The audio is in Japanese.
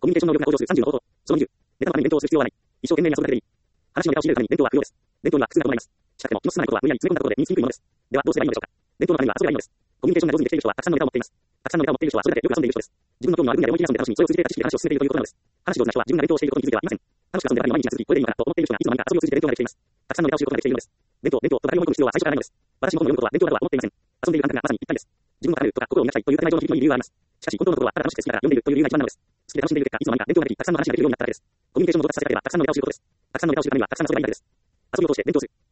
ミュニケーション能力が向上する30の方法。その20、ネタの他に弁当をする必要はない。一生懸命に遊ぶだけでいい。話のネタを仕入れるために弁当は不要です。弁当には苦痛なことがあります。近くても気の進まないことは無理やり詰め込んだことで身につきにくいものです。ではどうすればいいのでしょうか。弁当の中には遊びがいいのです。コミュニケーションが上手にできている人はたくさんのネタを持っています。たくさんのネタを持っている人はそれだけよく遊んでいる人です。自分の興味のある分野で思い切り遊んで楽しみ、それを通じて得た知識で話を進めているということなのです。話上手な人は自分が弁当をしていることに気づいてはいません。楽しく遊んでばかりの毎日が続き、これでいいのかなと思っている人がいつの間にか遊びを通じて弁当ができています。たくさんのネタを知ることができているのです。弁当と誰も追い込む必要は最初からないのです。私も本を読むことは勉強だとは思っていません。遊んでいる感覚がまさにぴったりです。自分が叶うとか心を磨きたいという内情の響きに理由があります。しかし本当のところはただ楽しくて好きだから読んでいるという理由が一番なのです。好きで楽しんでいる結果、いつの間にか弁当ができ、たくさんの話ができるようになっただけです。コミュニケーションの上達させたければたくさんのネタを知ることです。たくさんのネタを知るためにはたくさんの遊びがいいだけです。遊びを通して勉強する。